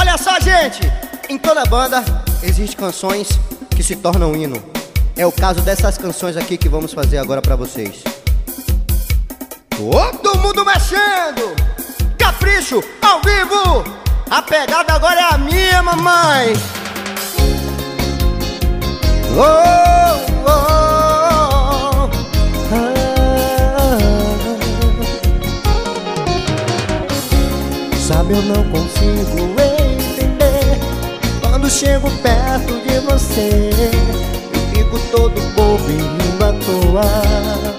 Olha só, gente, em toda banda existem canções que se tornam hino. É o caso dessas canções aqui que vamos fazer agora pra vocês. Todo mundo mexendo, capricho ao vivo. A pegada agora é a minha, mamãe. Oh, oh, Sabe, eu não consigo entender quando chego perto de você. Eu fico todo bobo e rindo à toa.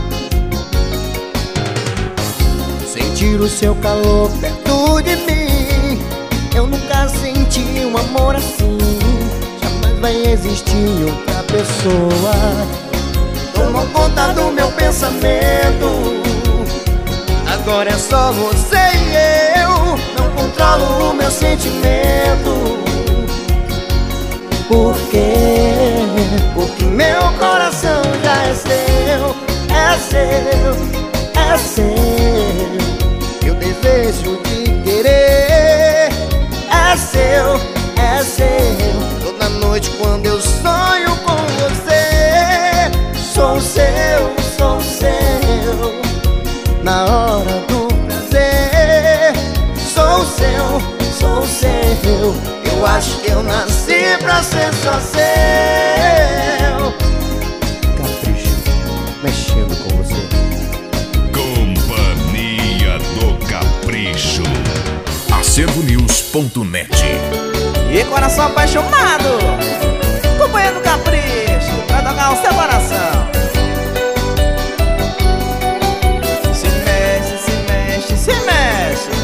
Sentir o seu calor perto de mim, eu nunca senti um amor assim. Jamais vai existir outra pessoa. Tomou conta do meu pensamento. Agora é só você e eu. Não controlo o meu sentimento. Por quê? Porque meu coração já é seu. É seu, é seu. Eu desejo te querer. É seu, é seu. Toda noite quando eu sonho com você, sou seu, sou seu. Na hora do prazer, sou seu, sou seu. Eu acho que eu nasci pra ser só seu. Capricho, mexendo com você. Companhia do Capricho. AcervoNews.net. E coração apaixonado, companhia do Capricho, pra tocar o seu coração. Se mexe, se mexe, se mexe.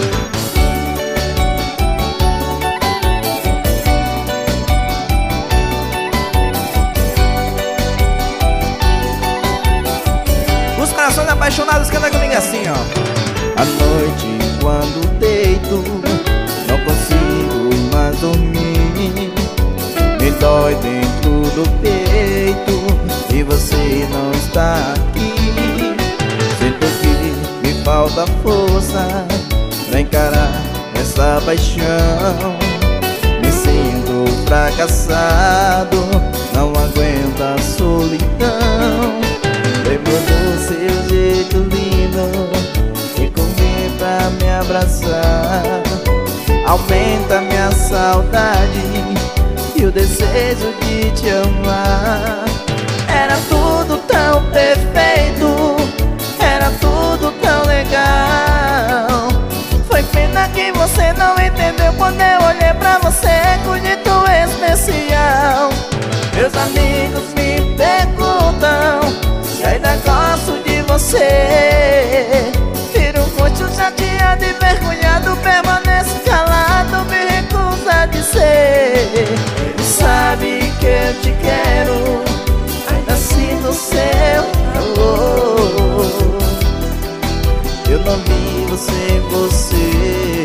Os corações apaixonados cantam comigo assim, ó. À noite quando deito, não consigo mais dormir. Me dói dentro do peito e você não está aqui. Sinto que me falta força pra encarar essa paixão. Me sinto fracassado, não aguento a solidão. Lembro do seu jeito lindo e correr pra me abraçar. Aumenta minha saudade e o desejo de te amar. Era tudo tão perfeito, era tudo tão legal. Foi pena que você não entendeu quando eu olhei pra você com jeito especial. Meus amigos me perguntam se ainda gosto de você. Viro um rosto chateado e vergonhado, permaneço calado, me recuso a dizer. Ele sabe que eu te quero, ainda sinto seu calor. Eu não vivo sem você.